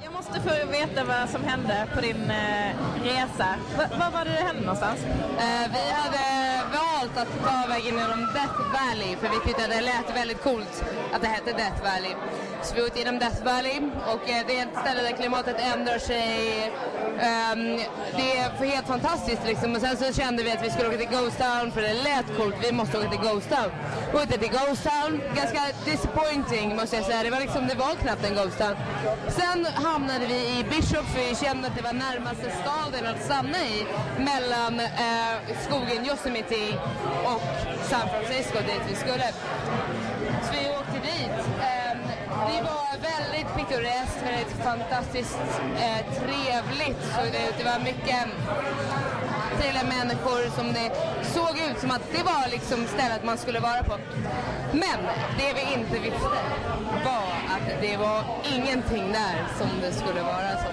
Jag måste få veta vad som hände på din resa. Var var det hände någonstans? Vi hade valt att ta vägen genom Death Valley för vi tyckte att det lät väldigt coolt att det hette Death Valley. Så vi åkte genom Death Valley och det är ett ställe där klimatet ändrar sig. Det är helt fantastiskt liksom. Och sen så kände vi att vi skulle åka till Ghost Town för det lät coolt. Vi måste åka till Ghost Town. Vi åkte till Ghost Town. Ganska disappointing måste jag säga. Det var knappt en Ghost Town. Sen hamnade vi i Bishop för vi kände att det var närmaste staden att stanna i mellan skogen Yosemite och San Francisco dit vi skulle. Så vi åkte dit. Det var väldigt pittoreskt, väldigt fantastiskt trevligt. Så det var mycket trevliga människor som det såg ut som att det var liksom stället man skulle vara på. Men det vi inte visste var att det var ingenting där som det skulle vara som.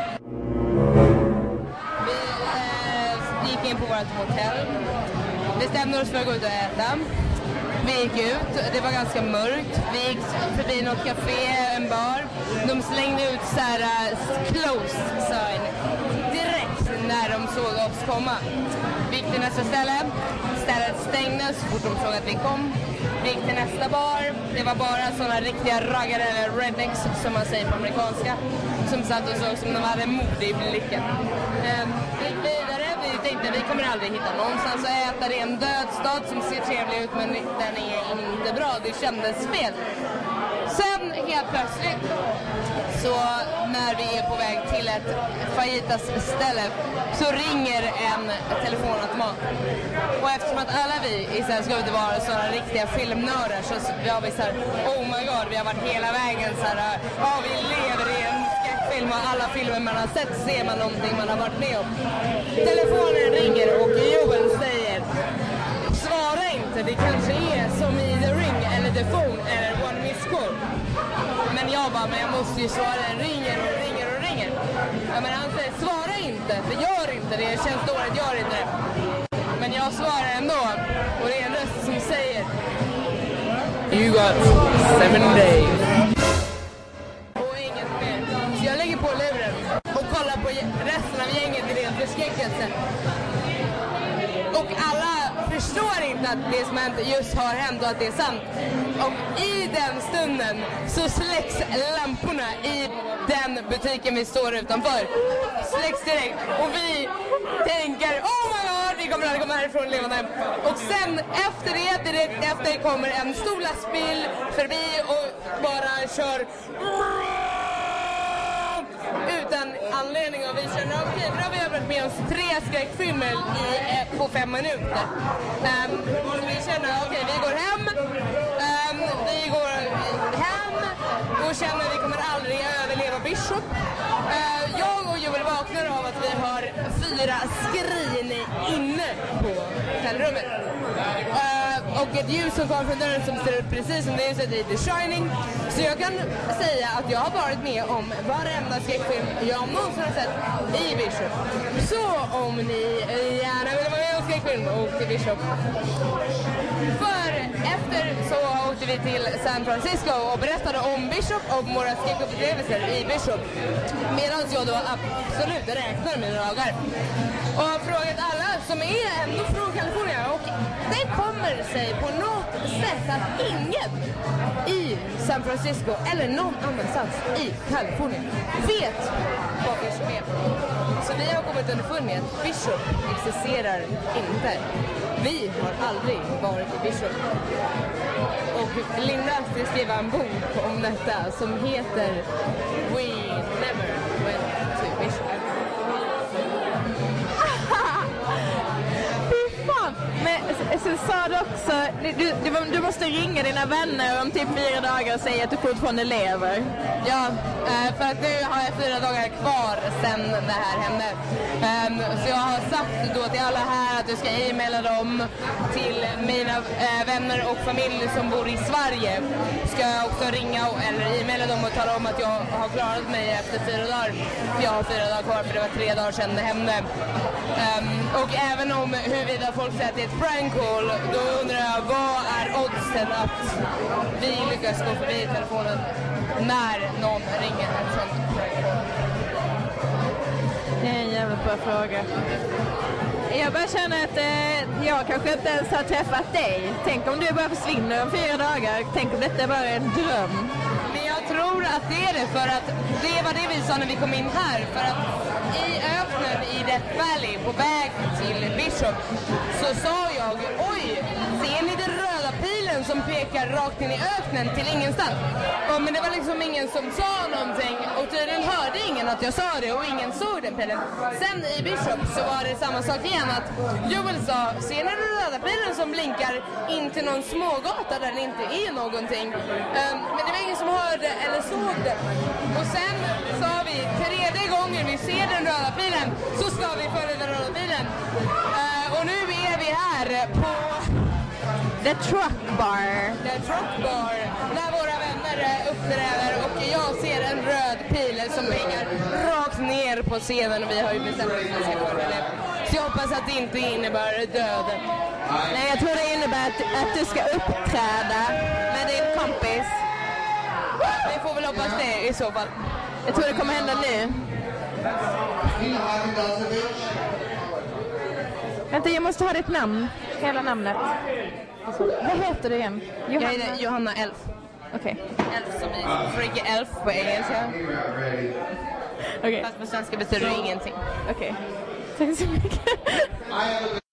Vi gick in på vårt hotell. Bestämde oss för att gå ut och äta. Vi gick ut, det var ganska mörkt. Vi gick förbi något café, en bar. De slängde ut så här closed sign direkt när de såg oss komma. Vi gick till nästa ställe. Stället stängdes så fort de såg att vi kom. Vi gick till nästa bar. Det var bara sådana riktiga raggare eller rednecks som man säger på amerikanska. Som satt och såg som de hade mod i blicken. Vi gick vidare. Vi tänkte vi kommer aldrig hitta någonstans att äta. Det är en dödstad som ser trevlig ut men den är inte bra. Det kändes fel. Sen helt plötsligt så när vi är på väg till ett fajitas ställe så ringer en telefonautomat. Och eftersom att alla vi i sällskapet var sådana riktiga filmnördar så var vi så här, oh my god, vi har varit hela vägen så här, ja vi lever i en skräckfilm och alla filmer man har sett ser man någonting man har varit med om. Telefonen ringer och Joel säger, svara inte, det kanske är som i The Ring eller The Phone eller One Miss Call. Men jag bara, men jag måste ju svara, den ringer och ringer och ringer. Ja, men han säger, svara inte, det gör inte det, känns dåligt, gör inte det. Men jag svarar ändå, och det är en röst som säger, you got 7 days. Och inget mer. Så jag lägger på luren och kollar på resten av gänget i ren förskräckelse. Och alla förstår inte att det som hänt just har hänt och att det är sant. Och i den stunden så släcks lamporna i den butiken vi står utanför. Släcks direkt. Och vi tänker, oh my god, vi kommer aldrig komma härifrån levande. Och sen efter det, direkt efter kommer en stor lastbil förbi och bara kör utan anledning och vi känner okej, då har vi övat med oss 3 skräckfilmer på 5 minuter. Vi känner okej, vi går hem. Vi går hem och känner att vi kommer aldrig överleva Bishop. Jag och Joel vaknar av att vi har 4 skrin inne på hotellrummet. Och ett ljus som kommer från dörren som ser ut precis som det ljuset i The Shining. Så jag kan säga att jag har varit med om varenda skräckfilm jag någonsin har sett i Bishop. Så om ni gärna vill vara med om skräckfilm, åk till Bishop. För efter så åkte vi till San Francisco och berättade om Bishop och våra skräckupplevelser i Bishop. Medan jag då absolut räknar mina dagar. Och har frågat alla som är ändå från Kalifornien och det kommer sig på något sätt att ingen i San Francisco eller någon annanstans i Kalifornien vet vad Bishop är. Så vi har kommit underfund med att Bishop existerar inte. Vi har aldrig varit i Bishop. Och Linda ska skriva en bok om detta som heter We Never Went to Bishop. Men så sa du också, du måste ringa dina vänner om typ 4 dagar och säga att du fortfarande lever. Ja, för att nu har jag 4 dagar kvar sen det här hände. Så jag har sagt då till alla här att jag ska e-maila dem till mina vänner och familj som bor i Sverige. Ska jag också ringa eller e-maila dem och tala om att jag har klarat mig efter 4 dagar. Jag har 4 dagar kvar för det var 3 dagar sedan det hände. Och även om huruvida folk säger att det är ett prank Liverpool, då undrar jag, vad är oddsen att vi lyckas gå förbi telefonen när någon ringer en sån? Det är en jävligt bra fråga. Jag bara känner att jag kanske inte ens har träffat dig. Tänk om du bara försvinner om 4 dagar. Tänk om detta bara är en dröm. Men jag tror att det är det, för att det var det vi sa när vi kom in här. För att i öknen i Death Valley på väg till Bishop så sa jag, oj, ser ni den röda pilen som pekar rakt in i öknen till ingenstans? Ja, men det var liksom ingen som sa någonting och tydligen hörde ingen att jag sa det och ingen såg den pilen. Sen i Bishop så var det samma sak igen, att Joel sa, ser ni den röda pilen som blinkar in till någon smågata där det inte är någonting? Men det var ingen som hörde eller såg det. Och sen sa vi, 3:e gången vi ser den röda pilen så ska vi följa den röda pilen. Och nu är vi här på The Truck Bar. The Truck Bar, när våra vänner uppträder och jag ser en röd pil som pekar rakt ner på scenen och vi har ju bestämt att vi ska följa det. Så jag hoppas att det inte innebär döden. Nej, jag tror det innebär att du ska uppträda med din kompis. Vi får väl hoppas det i så fall. Jag tror det kommer hända nu. Vänta, jag måste ha ditt namn. Hela namnet. Vad heter du igen? Jag heter Johanna Elf. Okej. Elf som i Freaky Elf på engelska. Okej. Fast på svenska betyder det ingenting. Okej. Tack så mycket.